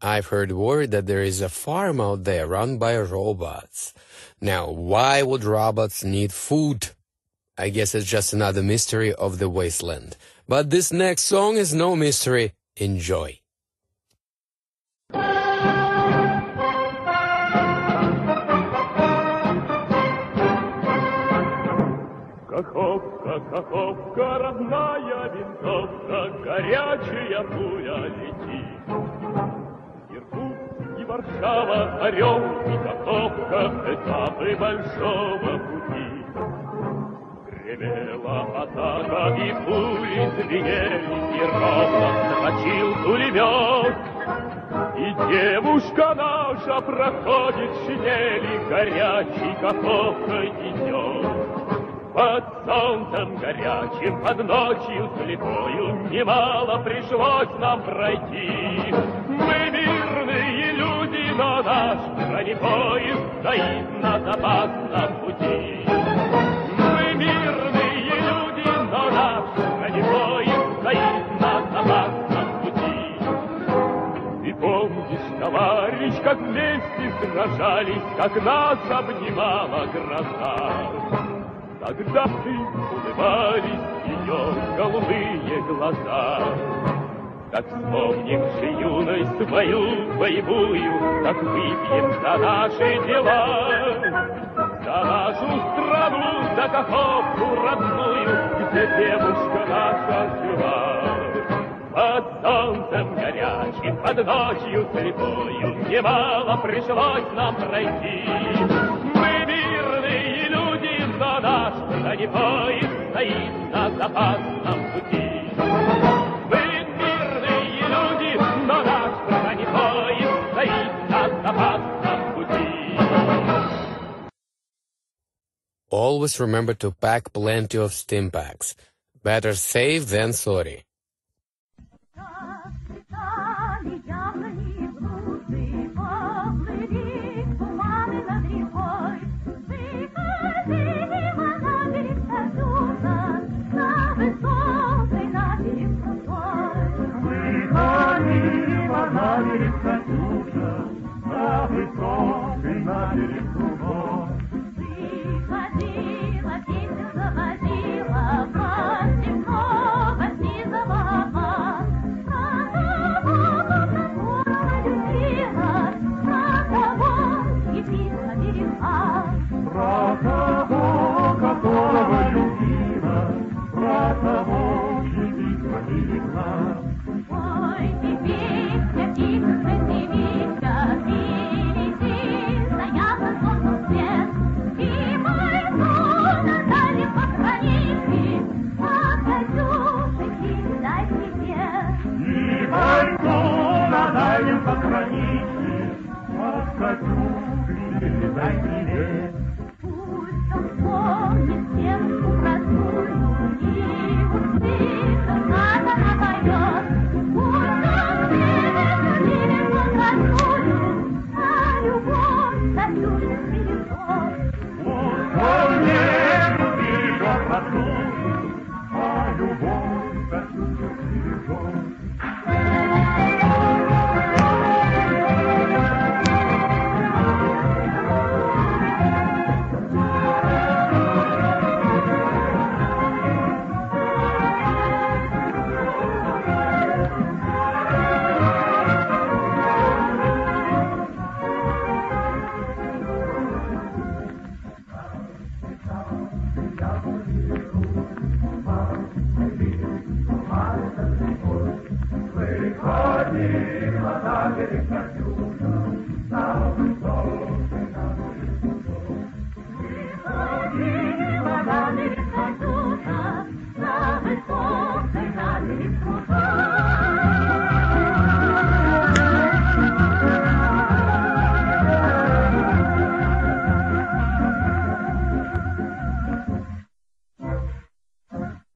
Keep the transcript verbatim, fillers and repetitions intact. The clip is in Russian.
I've heard word that there is a farm out there run by robots. Now, why would robots need food? I guess it's just another mystery of the wasteland. But this next song is no mystery. Enjoy. Каховка, Каховка, родная винтовка, горячая пуля летит. Иркутск и Варшава, Орел и Каховка, этапы большого пути. Гремела атака, и пули звенели, и ровно строчил пулемет. И девушка наша проходит шинели, горячей Каховкой идет. Под солнцем горячим, под ночью слепою немало пришлось нам пройти. Мы мирные люди, но наш бронепоезд стоит на запасном пути. Мы мирные люди, но наш бронепоезд стоит на запасном пути. Ты помнишь, товарищ, как вместе сражались, как нас обнимала гроза? Тогда ты улыбались ее голубые глаза. Так вспомним же юность свою боевую, так выпьем за наши дела, за нашу страну, за Каховку родную, где девушка наша жила. Под солнцем горячим, под ночью слепою немало пришлось нам пройти. Мы мирные люди, но наш бронепоезд стоит на запасном пути. Мы мирные люди, но наш бронепоезд стоит на запасном пути. Always remember to pack plenty of stim packs. Better safe than sorry.